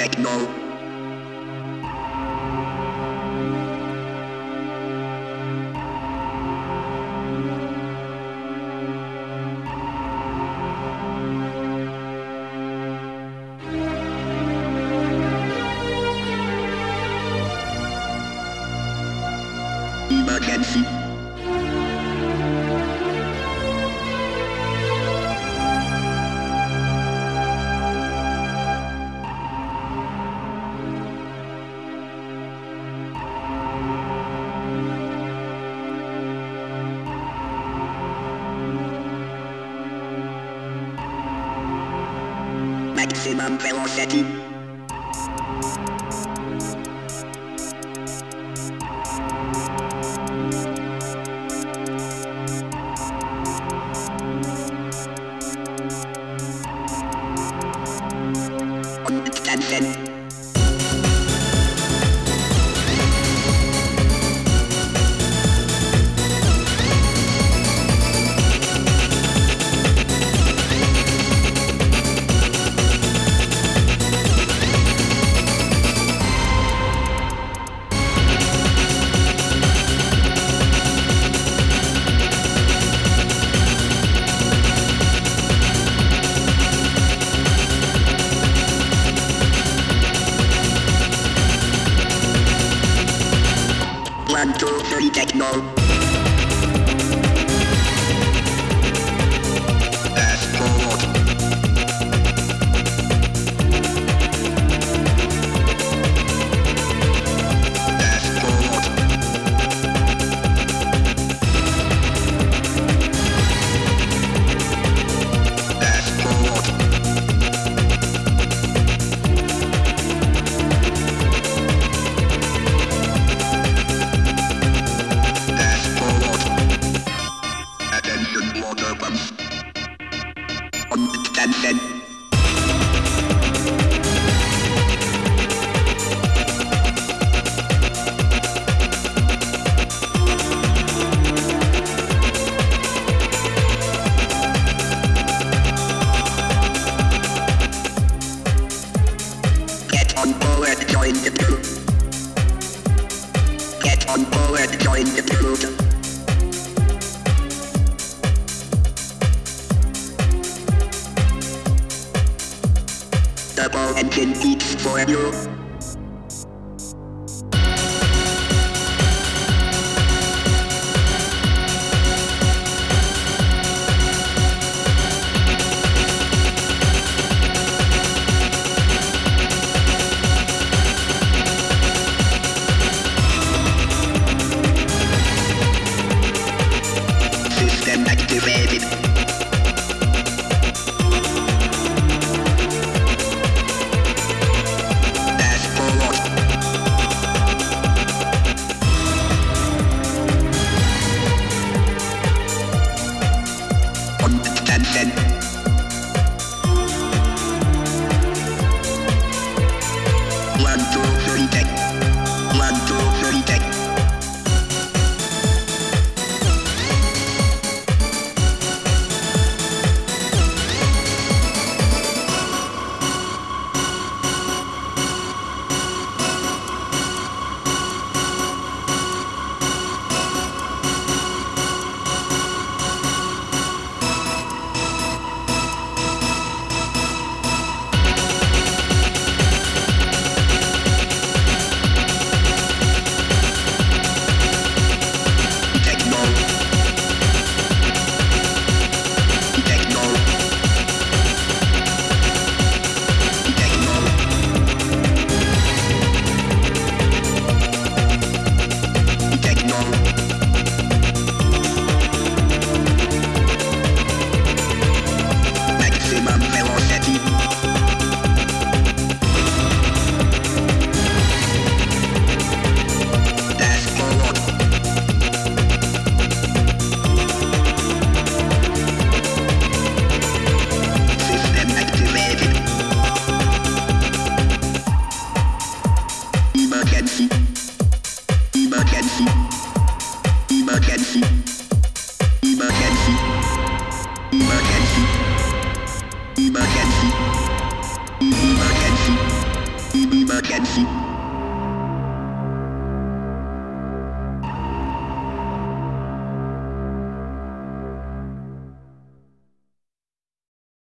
techno. Emergency. Maximum velocity. Attention. One, two, three, techno. Fast forward. Fast forward. Fast forward. Attention, water pumps. Attention. Get on board, join the crew. Get on board, join the crew. Double engine beats for you. System activated. Attention. One, two, three, tech. One, two, three, tech. Maximum velocity. Fast forward. System activated. Emergency. Emergency. Emergency. Emergency. Emergency. Emergency. Let's see.